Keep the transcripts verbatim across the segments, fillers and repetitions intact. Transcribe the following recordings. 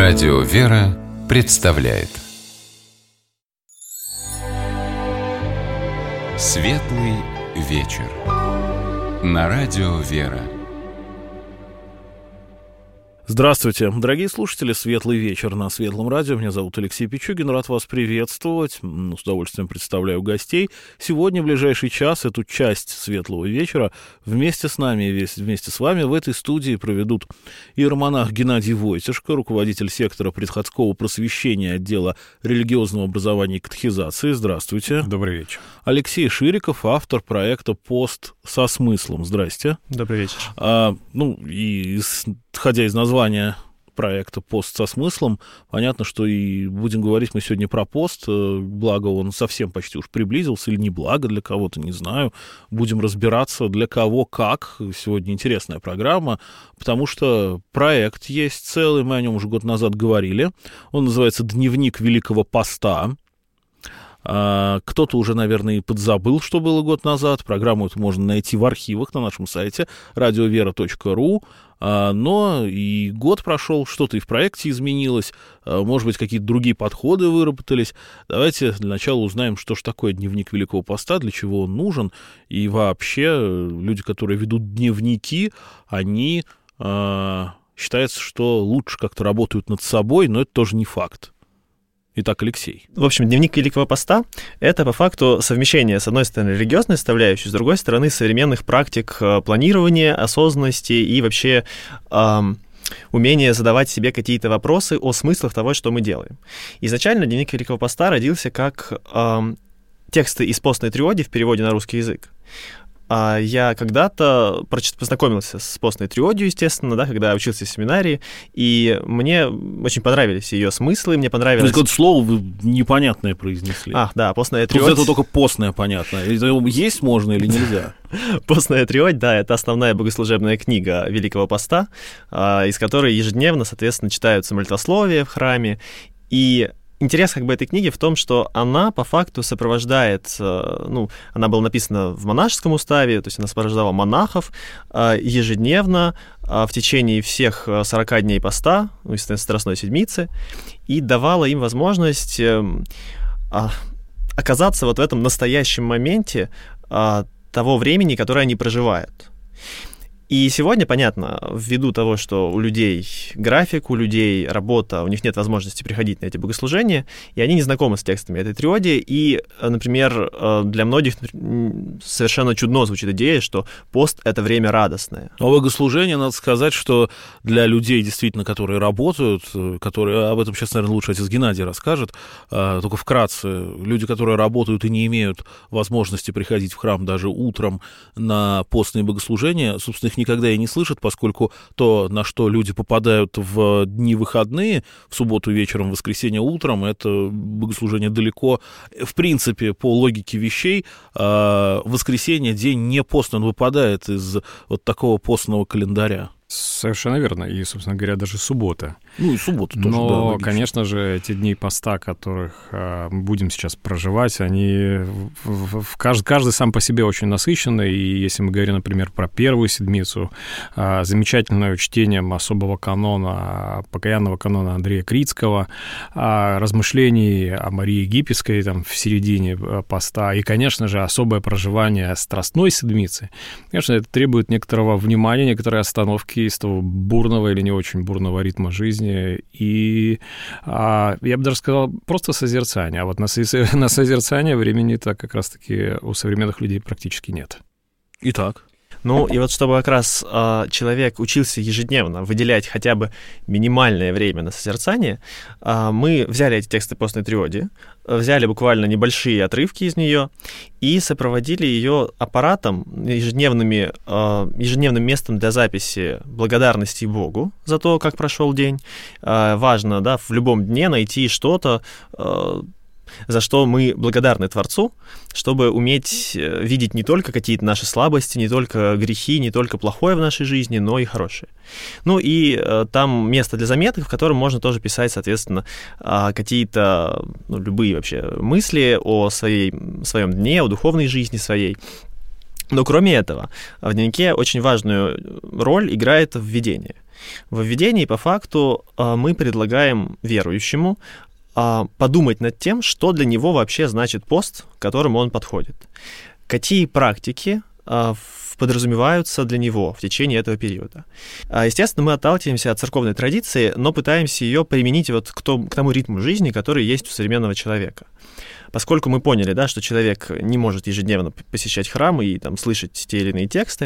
Радио «Вера» представляет Светлый вечер на Радио «Вера». Здравствуйте, дорогие слушатели, светлый вечер на Светлом радио. Меня зовут Алексей Пичугин, рад вас приветствовать. С удовольствием представляю гостей. Сегодня, в ближайший час, эту часть светлого вечера вместе с нами и вместе с вами в этой студии проведут иеромонах Геннадий Войтишко, руководитель сектора приходского просвещения отдела религиозного образования и катехизации. Здравствуйте. Добрый вечер. Алексей Шириков, автор проекта «Пост со смыслом». Здрасте. Добрый вечер. А, ну, и исходя из названия проекта «Пост со смыслом», понятно, что и будем говорить мы сегодня про пост, благо он совсем почти уж приблизился, или не благо для кого-то, не знаю. Будем разбираться, для кого, как. Сегодня интересная программа, потому что проект есть целый, мы о нем уже год назад говорили. Он называется «Дневник Великого Поста». Кто-то уже, наверное, и подзабыл, что было год назад. Программу эту можно найти в архивах на нашем сайте радиовера точка ру. Но и год прошел, что-то и в проекте изменилось, может быть, какие-то другие подходы выработались. Давайте для начала узнаем, что же такое дневник Великого Поста, для чего он нужен. И вообще люди, которые ведут дневники, они, считается, что лучше как-то работают над собой, но это тоже не факт. Итак, Алексей. В общем, дневник Великого Поста — это по факту совмещение, с одной стороны, религиозной составляющей, с другой стороны, современных практик планирования, осознанности и вообще эм, умения задавать себе какие-то вопросы о смыслах того, что мы делаем. Изначально дневник Великого Поста родился как эм, тексты из постной триоди в переводе на русский язык. Я когда-то познакомился с постной триодией, естественно, да, когда учился в семинарии, и мне очень понравились ее смыслы, мне понравилось... То есть, какое-то слово вы непонятное произнесли. Ах, да, постная триодь. Тут это только постное понятно. Есть можно или нельзя? Постная триодь, да, это основная богослужебная книга Великого Поста, из которой ежедневно, соответственно, читаются молитвословия в храме, и... Интерес как бы этой книги в том, что она по факту сопровождает, ну, она была написана в монашеском уставе, то есть она сопровождала монахов ежедневно в течение всех сорока дней поста, ну, естественно, Страстной Седмицы, и давала им возможность оказаться вот в этом настоящем моменте того времени, которое они проживают. И сегодня, понятно, ввиду того, что у людей график, у людей работа, у них нет возможности приходить на эти богослужения, и они не знакомы с текстами этой триоди, и, например, для многих совершенно чудно звучит идея, что пост — это время радостное. А богослужение, надо сказать, что для людей, действительно, которые работают, которые, об этом сейчас, наверное, лучше отец Геннадий расскажет, только вкратце, люди, которые работают и не имеют возможности приходить в храм даже утром на постные богослужения, собственно, их никогда и не слышат, поскольку то, на что люди попадают в дни выходные, в субботу вечером, в воскресенье утром, это богослужение далеко. В принципе, по логике вещей, воскресенье день не постный, он выпадает из вот такого постного календаря. Совершенно верно. И, собственно говоря, даже суббота. Ну, и суббота тоже, Но, да, логично. конечно же, эти дни поста, которых э, мы будем сейчас проживать, они в, в, каждый, каждый сам по себе очень насыщенный. И если мы говорим, например, про первую седмицу, э, замечательное чтением особого канона, покаянного канона Андрея Крицкого, э, размышлений о Марии Египетской там, в середине поста, и, конечно же, особое проживание Страстной Седмицы, конечно, это требует некоторого внимания, некоторой остановки из того бурного или не очень бурного ритма жизни. И а, я бы даже сказал, просто созерцание. А вот на, на созерцание времени-то как раз-таки у современных людей практически нет. Итак. Ну, и вот чтобы как раз э, человек учился ежедневно выделять хотя бы минимальное время на созерцание, э, мы взяли эти тексты постной триоди, взяли буквально небольшие отрывки из нее и сопроводили ее аппаратом, ежедневными, э, ежедневным местом для записи благодарности Богу за то, как прошел день. Э, важно, да, в любом дне найти что-то, э, за что мы благодарны Творцу, чтобы уметь видеть не только какие-то наши слабости, не только грехи, не только плохое в нашей жизни, но и хорошее. Ну и э, там место для заметок, в котором можно тоже писать, соответственно, э, какие-то, ну, любые вообще мысли о своей, своем дне, о духовной жизни своей. Но кроме этого, в дневнике очень важную роль играет введение. В введении, по факту, мы предлагаем верующему подумать над тем, что для него вообще значит пост, к которому он подходит. Какие практики подразумеваются для него в течение этого периода. Естественно, мы отталкиваемся от церковной традиции, но пытаемся ее применить вот к тому, к тому ритму жизни, который есть у современного человека. Поскольку мы поняли, да, что человек не может ежедневно посещать храм и там, слышать те или иные тексты,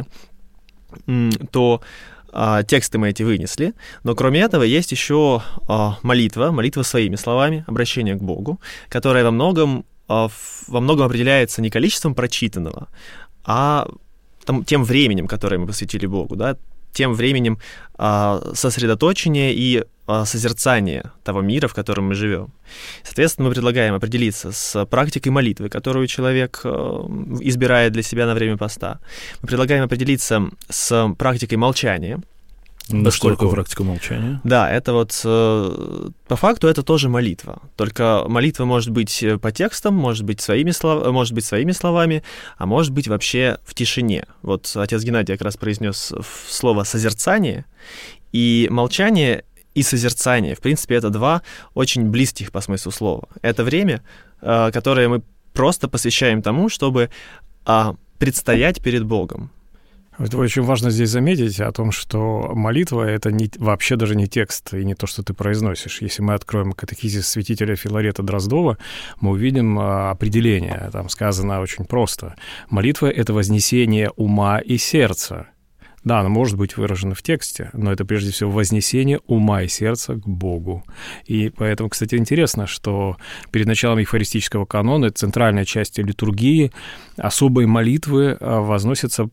то а, тексты мы эти вынесли, но кроме этого есть еще а, молитва, молитва своими словами, обращение к Богу, которая во многом, а, во многом определяется не количеством прочитанного, а там, тем временем, которое мы посвятили Богу, да, тем временем а, сосредоточения и а, созерцания того мира, в котором мы живем. Соответственно, мы предлагаем определиться с практикой молитвы, которую человек а, избирает для себя на время поста. Мы предлагаем определиться с практикой молчания. Да, что такое практика молчания? Да, это вот, по факту, это тоже молитва. Только молитва может быть по текстам, может быть своими, слов... может быть своими словами, а может быть вообще в тишине. Вот отец Геннадий как раз произнес слово «созерцание», и молчание и созерцание, в принципе, это два очень близких по смыслу слова. Это время, которое мы просто посвящаем тому, чтобы предстоять перед Богом. Это очень важно здесь заметить о том, что молитва — это не, вообще даже не текст и не то, что ты произносишь. Если мы откроем катехизис святителя Филарета Дроздова, мы увидим определение. Там сказано очень просто. Молитва — это вознесение ума и сердца. Да, она может быть выражена в тексте, но это прежде всего вознесение ума и сердца к Богу. И поэтому, кстати, интересно, что перед началом евхаристического канона, центральной части литургии, особой молитвы возносится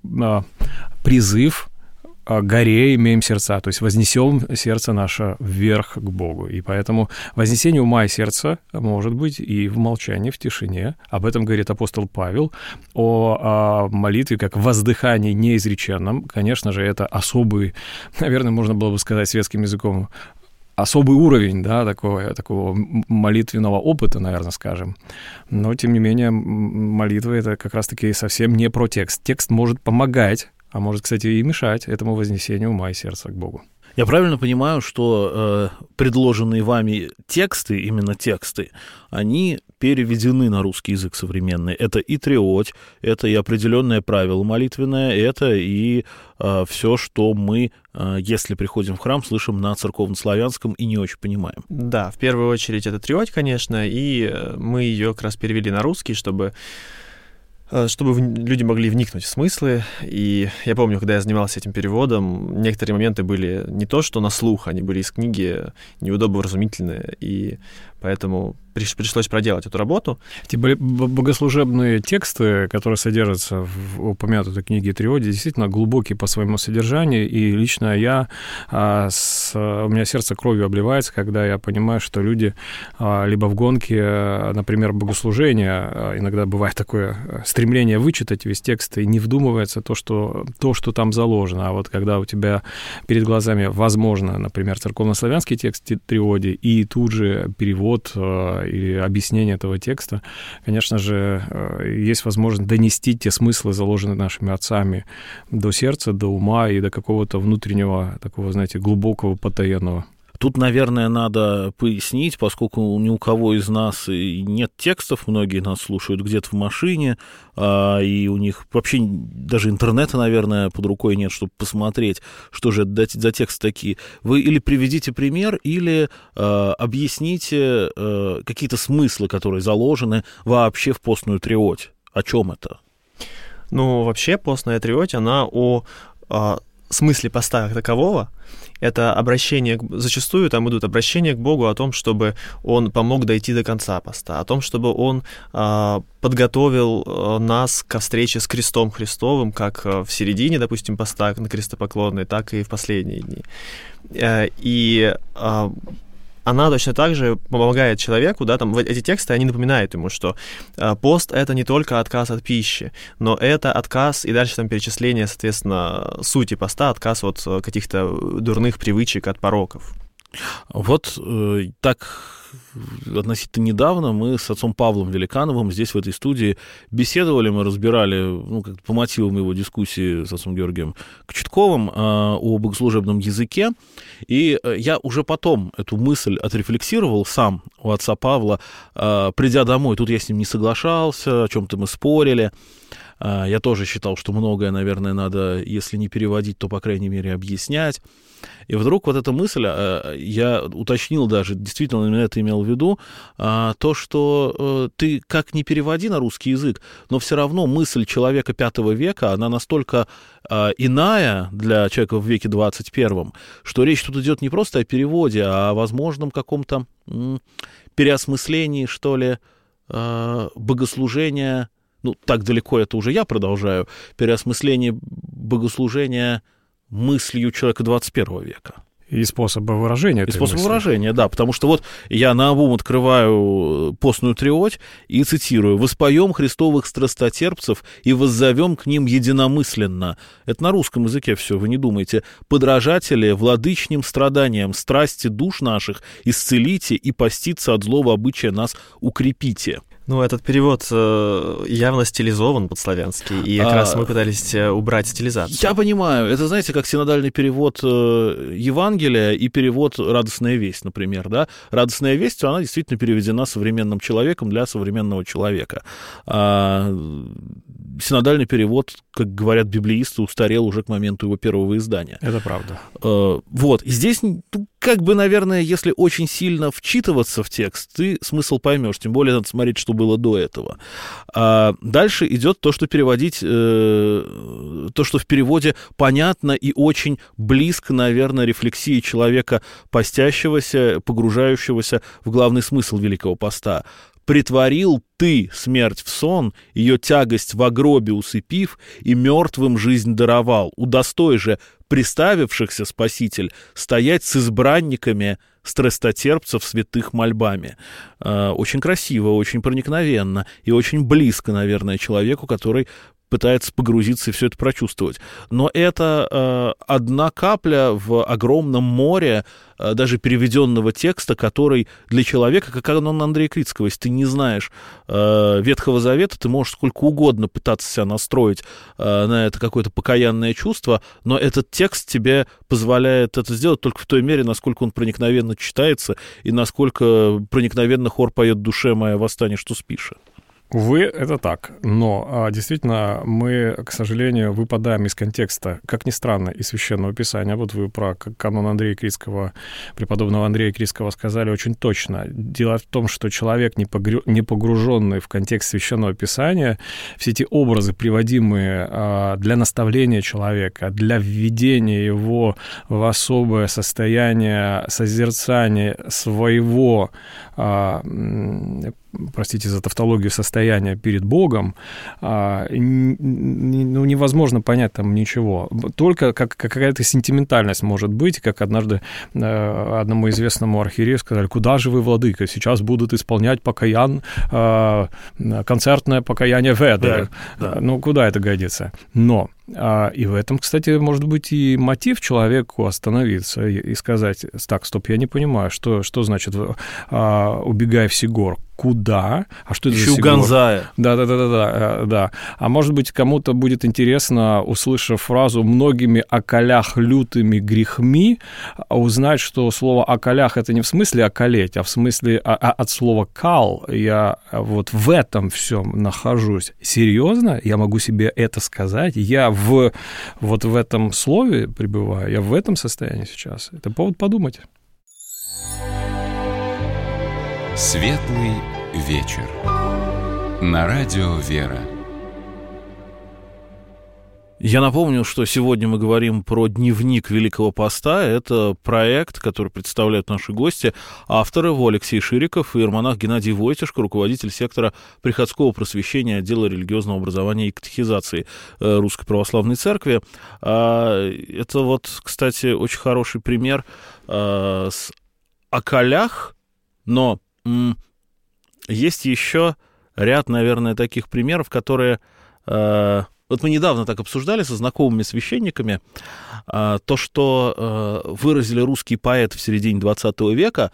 призыв «Горе имеем сердца», то есть вознесем сердце наше вверх к Богу. И поэтому вознесение ума и сердца может быть и в молчании, в тишине. Об этом говорит апостол Павел, о, о молитве как воздыхании неизреченном. Конечно же, это особый, наверное, можно было бы сказать светским языком, особый уровень, да, такого, такого молитвенного опыта, наверное, скажем. Но, тем не менее, молитва — это как раз-таки совсем не про текст. Текст может помогать, а может, кстати, и мешать этому вознесению ума и сердца к Богу. Я правильно понимаю, что э, предложенные вами тексты, именно тексты, они переведены на русский язык современный. Это и триодь, это и определенное правило молитвенное, это и э, все, что мы, э, если приходим в храм, слышим на церковнославянском и не очень понимаем. Да, в первую очередь это триодь, конечно, и мы ее как раз перевели на русский, чтобы... чтобы люди могли вникнуть в смыслы. И я помню, когда я занимался этим переводом, некоторые моменты были не то, что на слух, они были из книги неудобовразумительные, и поэтому пришлось проделать эту работу. Эти богослужебные тексты, которые содержатся в упомянутой книге Триоди, действительно глубокие по своему содержанию, и лично я, с, у меня сердце кровью обливается, когда я понимаю, что люди либо в гонке, например, богослужения, иногда бывает такое стремление вычитать весь текст, и не вдумывается то, что, то, что там заложено. А вот когда у тебя перед глазами, возможно, например, церковнославянский текст Триоди, и тут же перевод или объяснение этого текста, конечно же, есть возможность донести те смыслы, заложенные нашими отцами, до сердца, до ума и до какого-то внутреннего, такого, знаете, глубокого, потаенного. Тут, наверное, надо пояснить, поскольку ни у кого из нас нет текстов, многие нас слушают где-то в машине, и у них вообще даже интернета, наверное, под рукой нет, чтобы посмотреть, что же это за тексты такие. Вы или приведите пример, или объясните какие-то смыслы, которые заложены вообще в постную триодь. О чем это? Ну, вообще постная триодь, она о... смысле поста как такового. Это обращение, зачастую там идут обращения к Богу о том, чтобы Он помог дойти до конца поста, о том, чтобы Он э, подготовил нас ко встрече с крестом Христовым, как в середине, допустим, поста на крестопоклонной, так и в последние дни. Э, и э, она точно так же помогает человеку, да, там эти тексты, они напоминают ему, что э, пост — это не только отказ от пищи, но это отказ, и дальше там перечисление, соответственно, сути поста, отказ от каких-то дурных привычек, от пороков. Вот э, так относительно недавно мы с отцом Павлом Великановым здесь, в этой студии, беседовали, мы разбирали, ну, как по мотивам его дискуссии с отцом Георгием Кочетковым э, о богослужебном языке, и э, я уже потом эту мысль отрефлексировал сам у отца Павла, э, придя домой, тут я с ним не соглашался, о чем-то мы спорили. Я тоже считал, что многое, наверное, надо, если не переводить, то, по крайней мере, объяснять. И вдруг вот эта мысль, я уточнил даже, действительно, именно это имел в виду, то, что ты как ни переводи на русский язык, но все равно мысль человека пятого века, она настолько иная для человека в веке двадцать первом, что речь тут идет не просто о переводе, а о возможном каком-то переосмыслении, что ли, богослужения. Ну, так далеко это уже я продолжаю, переосмысление богослужения мыслью человека двадцать первого века. И способа выражения. И способ выражения, да, потому что вот я наобум открываю постную триодь и цитирую: «Воспоем Христовых страстотерпцев и воззовем к ним единомысленно». Это на русском языке все, вы не думайте. «Подражатели владычним страданиям страсти душ наших исцелите и поститься от злого обычая нас укрепите». Ну, этот перевод э, явно стилизован под-славянский, и как а, раз мы пытались убрать стилизацию. Я понимаю. Это, знаете, как синодальный перевод э, Евангелия и перевод «Радостная весть», например, да? «Радостная весть», она действительно переведена современным человеком для современного человека. А синодальный перевод, как говорят библеисты, устарел уже к моменту его первого издания. Это правда. Э, вот. И здесь, как бы, наверное, если очень сильно вчитываться в текст, ты смысл поймешь. Тем более надо смотреть, что было до этого. А дальше идет то, что переводить, э, то, что в переводе понятно и очень близко, наверное, рефлексии человека постящегося, погружающегося в главный смысл Великого Поста. «Претворил ты смерть в сон, ее тягость в гробе усыпив, и мертвым жизнь даровал. Удостой же приставившихся, Спаситель, стоять с избранниками страстотерпцев святых мольбами». Очень красиво, очень проникновенно и очень близко, наверное, человеку, который пытается погрузиться и все это прочувствовать. Но это э, одна капля в огромном море э, даже переведенного текста, который для человека, как канон Андрея Крицкого, если ты не знаешь э, Ветхого Завета, ты можешь сколько угодно пытаться себя настроить э, на это какое-то покаянное чувство, но этот текст тебе позволяет это сделать только в той мере, насколько он проникновенно читается и насколько проникновенно хор поет «Душе моя, восстань, что спишь». Увы, это так. Но действительно, мы, к сожалению, выпадаем из контекста, как ни странно, из Священного Писания. Вот вы про канон Андрея Крицкого, преподобного Андрея Крицкого сказали очень точно. Дело в том, что человек, не погруженный в контекст Священного Писания, все эти образы, приводимые для наставления человека, для введения его в особое состояние созерцания своего, простите за тавтологию, состояния перед Богом, ну, невозможно понять там ничего. Только как, какая-то сентиментальность может быть, как однажды одному известному архиерею сказали: «Куда же вы, владыка? Сейчас будут исполнять покаян, концертное покаяние Веды». Да, да. Ну, куда это годится? Но и в этом, кстати, может быть и мотив человеку остановиться и сказать: так, стоп, я не понимаю, что, что значит «убегай в Сигор». Куда? А что это Еще за Сигор? Гонзая. Да-да-да-да, да. А может быть, кому-то будет интересно, услышав фразу «многими околях лютыми грехми», узнать, что слово «околях» — это не в смысле «околеть», а в смысле а, а, от слова «кал». Я вот в этом всем нахожусь. Серьезно? Я могу себе это сказать? Я в, вот в этом слове пребываю? Я в этом состоянии сейчас? Это повод подумать. Светлый вечер. На радио «Вера». Я напомню, что сегодня мы говорим про дневник Великого Поста. Это проект, который представляют наши гости. Авторы его Алексей Шириков и иеромонах Геннадий Войтишко, руководитель сектора приходского просвещения отдела религиозного образования и катехизации Русской Православной Церкви. Это вот, кстати, очень хороший пример с околях, но есть еще ряд, наверное, таких примеров, которые Вот мы недавно так обсуждали со знакомыми священниками а, то, что а, выразили русские поэты в середине двадцатого века,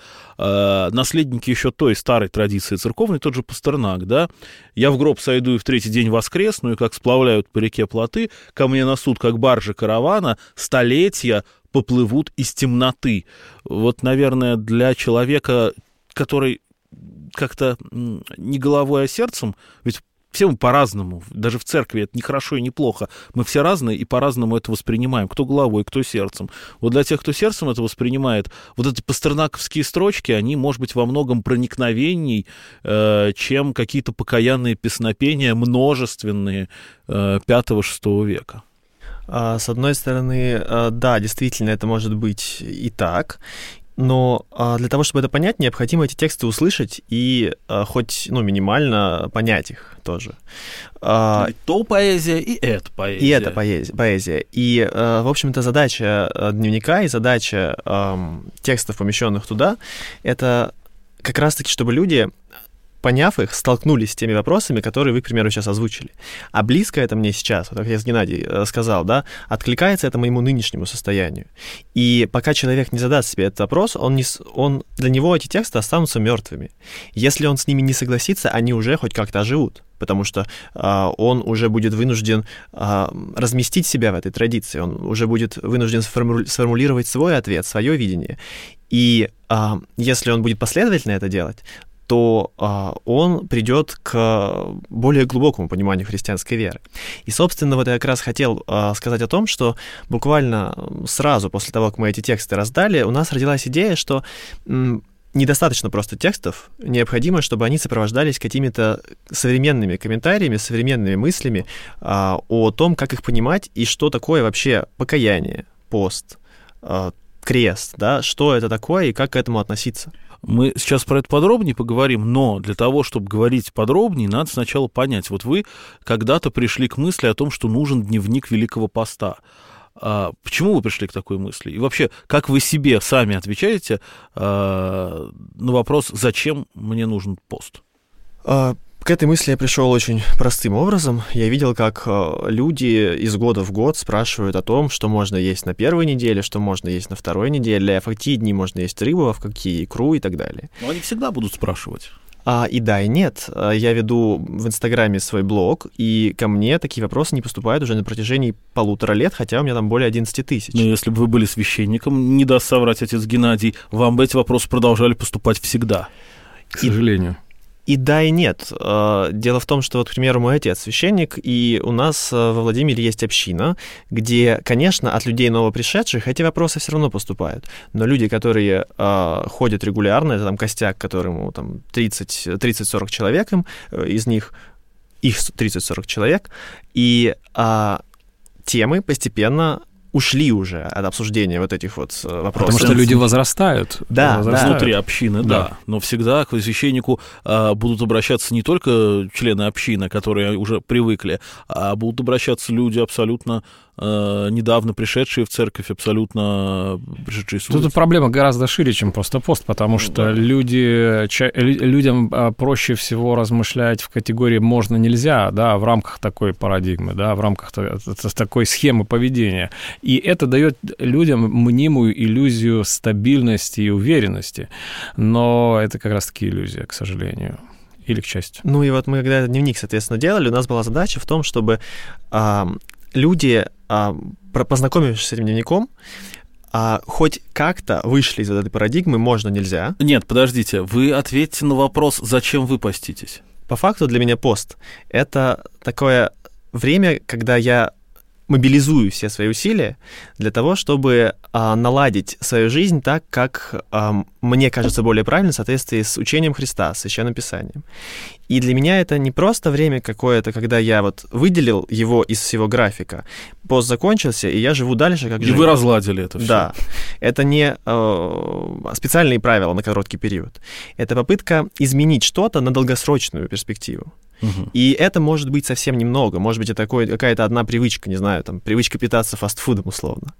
а, наследники еще той старой традиции церковной, тот же Пастернак, да, «Я в гроб сойду и в третий день воскресну, и как сплавляют по реке плоты, ко мне на суд, как баржи каравана, столетия поплывут из темноты». Вот, наверное, для человека, который как-то не головой, а сердцем, ведь все мы по-разному, даже в церкви это не хорошо и не плохо. Мы все разные и по-разному это воспринимаем. Кто головой, кто сердцем. Вот для тех, кто сердцем это воспринимает, вот эти пастернаковские строчки, они, может быть, во многом проникновенней, э, чем какие-то покаянные песнопения множественные э, пятого-шестого века. С одной стороны, да, действительно, это может быть и так. Но а, для того, чтобы это понять, необходимо эти тексты услышать и а, хоть ну, минимально понять их тоже. А, и то поэзия, и это поэзия. И это поэзия. поэзия. И, а, в общем-то, задача дневника и задача а, текстов, помещенных туда, это как раз-таки, чтобы люди, поняв их, столкнулись с теми вопросами, которые вы, к примеру, сейчас озвучили. А близко это мне сейчас, вот как я с Геннадий сказал, да, откликается это моему нынешнему состоянию. И пока человек не задаст себе этот вопрос, он не, он, для него эти тексты останутся мертвыми. Если он с ними не согласится, они уже хоть как-то оживут, потому что а, он уже будет вынужден а, разместить себя в этой традиции, он уже будет вынужден сформу- сформулировать свой ответ, свое видение. И а, если он будет последовательно это делать, то а, он придет к более глубокому пониманию христианской веры. И, собственно, вот я как раз хотел а, сказать о том, что буквально сразу после того, как мы эти тексты раздали, у нас родилась идея, что м, недостаточно просто текстов, необходимо, чтобы они сопровождались какими-то современными комментариями, современными мыслями а, о том, как их понимать и что такое вообще покаяние, пост, а, крест, да, что это такое и как к этому относиться. Мы сейчас про это подробнее поговорим, но для того, чтобы говорить подробнее, надо сначала понять. Вот вы когда-то пришли к мысли о том, что нужен дневник Великого Поста. А почему вы пришли к такой мысли? И вообще, как вы себе сами отвечаете а, на вопрос, зачем мне нужен пост? А... К этой мысли я пришел очень простым образом. Я видел, как люди из года в год спрашивают о том, что можно есть на первой неделе, что можно есть на второй неделе, а в какие дни можно есть рыбу, а в какие икру и так далее. Но они всегда будут спрашивать. А, и да, и нет. Я веду в Инстаграме свой блог, и ко мне такие вопросы не поступают уже на протяжении полутора лет, хотя у меня там более одиннадцать тысяч. Но если бы вы были священником, не даст соврать отец Геннадий, вам бы эти вопросы продолжали поступать всегда. К сожалению. И да, и нет. Дело в том, что, вот, к примеру, мой отец священник, и у нас во Владимире есть община, где, конечно, от людей новопришедших эти вопросы все равно поступают. Но люди, которые э, ходят регулярно, это там костяк, которому там тридцать-сорок человек, им, из них их тридцать-сорок человек, и э, темы постепенно ушли уже от обсуждения вот этих вот вопросов. Потому что люди возрастают. Да, возрастают. Внутри общины, да. да. Но всегда к священнику а, будут обращаться не только члены общины, которые уже привыкли, а будут обращаться люди абсолютно а, недавно пришедшие в церковь, абсолютно пришедшие с улицы. Тут проблема гораздо шире, чем просто пост, потому ну, что да. люди, ча, людям проще всего размышлять в категории «можно-нельзя», да, в рамках такой парадигмы, да, в рамках такой схемы поведения. И это дает людям мнимую иллюзию стабильности и уверенности. Но это как раз-таки иллюзия, к сожалению. Или к счастью. Ну и вот мы, когда этот дневник, соответственно, делали, у нас была задача в том, чтобы а, люди, а, познакомившись с этим дневником, а, хоть как-то вышли из этой парадигмы «можно-нельзя». Нет, подождите, вы ответьте на вопрос, зачем вы поститесь? По факту для меня пост — это такое время, когда я мобилизую все свои усилия для того, чтобы а, наладить свою жизнь так, как а, мне кажется более правильно в соответствии с учением Христа, с Священным Писанием. И для меня это не просто время какое-то, когда я вот выделил его из всего графика, пост закончился, и я живу дальше, как и живу. И вы разладили это все. Да. Это не э, специальные правила на короткий период. Это попытка изменить что-то на долгосрочную перспективу. Угу. И это может быть совсем немного. Может быть, это такое, какая-то одна привычка, не знаю, там, привычка питаться фастфудом условно.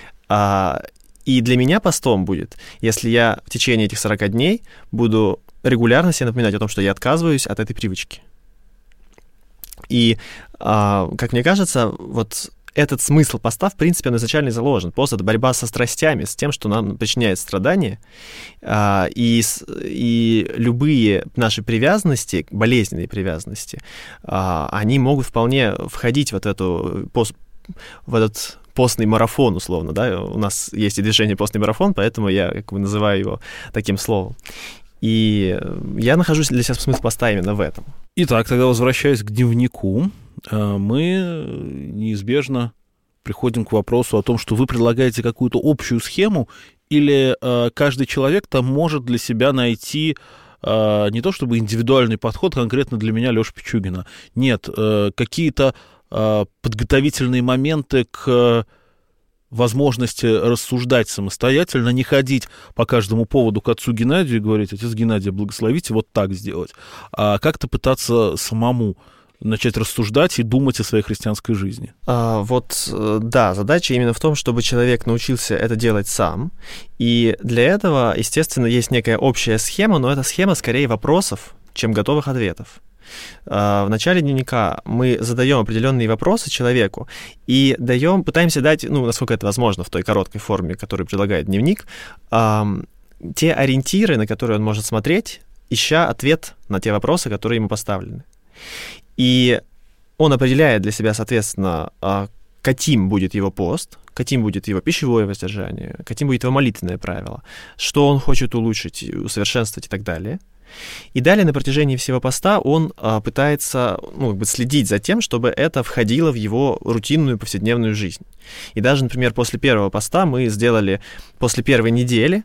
А, и для меня постом будет, если я в течение этих сорока дней буду регулярно себе напоминать о том, что я отказываюсь от этой привычки. И Как мне кажется, вот этот смысл поста, в принципе, он изначально заложен. Пост — это борьба со страстями, с тем, что нам причиняет страдания. И, и любые наши привязанности, болезненные привязанности, они могут вполне входить в, вот эту, в этот постный марафон, условно. Да? У нас есть и движение «Постный марафон», поэтому я как бы называю его таким словом. И я нахожу для себя смысл поста именно в этом. Итак, тогда возвращаясь к дневнику, мы неизбежно приходим к вопросу о том, что вы предлагаете какую-то общую схему, или каждый человек там может для себя найти не то чтобы индивидуальный подход конкретно для меня, Лёши Пичугина. Нет, какие-то подготовительные моменты к возможности рассуждать самостоятельно, не ходить по каждому поводу к отцу Геннадию и говорить: отец Геннадий, благословите, вот так сделать, а как-то пытаться самому начать рассуждать и думать о своей христианской жизни. А, вот, да, задача именно в том, чтобы человек научился это делать сам, и для этого, естественно, есть некая общая схема, но эта схема скорее вопросов, чем готовых ответов. В начале дневника мы задаем определенные вопросы человеку и даем, пытаемся дать, ну, насколько это возможно, в той короткой форме, которую предлагает дневник, те ориентиры, на которые он может смотреть, ища ответ на те вопросы, которые ему поставлены. И он определяет для себя, соответственно, каким будет его пост, каким будет его пищевое воздержание, каким будет его молитвенное правило, что он хочет улучшить, усовершенствовать и так далее. И далее на протяжении всего поста он а, пытается ну, как бы следить за тем, чтобы это входило в его рутинную повседневную жизнь. И даже, например, после первого поста мы сделали, после первой недели,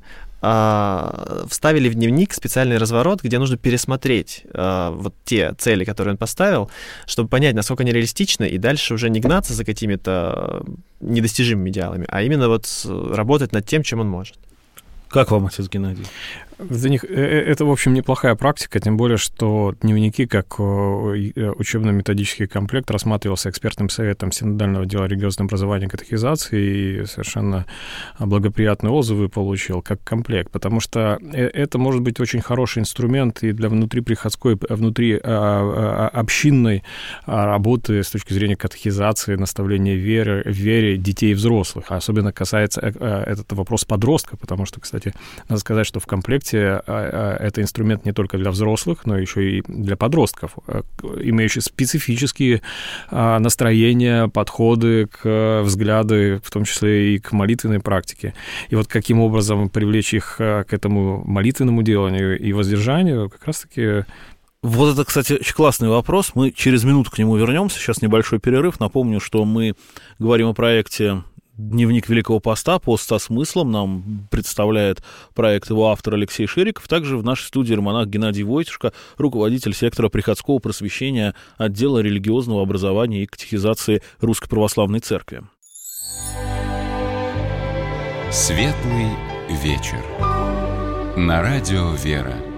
а, вставили в дневник специальный разворот, где нужно пересмотреть а, вот те цели, которые он поставил, чтобы понять, насколько они реалистичны, и дальше уже не гнаться за какими-то недостижимыми идеалами, а именно вот работать над тем, чем он может. Как вам, отец Геннадий? За них, это, в общем, неплохая практика, тем более, что дневники, как учебно-методический комплект, рассматривался экспертным советом Синодального отдела религиозного образования и катехизации, и совершенно благоприятные отзывы получил как комплект, потому что это может быть очень хороший инструмент и для внутриприходской, внутри общинной работы с точки зрения катехизации, наставления веры, вере детей и взрослых. Особенно касается этот вопрос подростка, потому что, кстати, надо сказать, что в комплекте это инструмент не только для взрослых, но еще и для подростков, имеющие специфические настроения, подходы, к взгляды, в том числе и к молитвенной практике. И вот каким образом привлечь их к этому молитвенному деланию и воздержанию, как раз-таки... Вот это, кстати, очень классный вопрос. Мы через минуту к нему вернемся. Сейчас небольшой перерыв. Напомню, что мы говорим о проекте «Дневник Великого Поста», пост со смыслом. Нам представляет проект его автор Алексей Шириков. Также в нашей студии романах Геннадий Войтишко, руководитель сектора приходского просвещения отдела религиозного образования и катехизации Русской Православной Церкви. Светлый вечер. На радио «Вера».